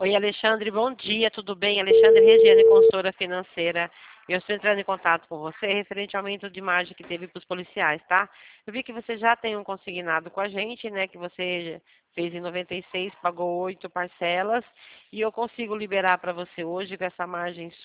Oi, Alexandre, bom dia, tudo bem? Alexandre Regiane, consultora financeira. Eu estou entrando em contato com você referente ao aumento de margem que teve para os policiais, tá? Eu vi que você já tem um consignado com a gente, né? Que você fez em 96, pagou 8 parcelas, e eu consigo liberar para você hoje com essa margem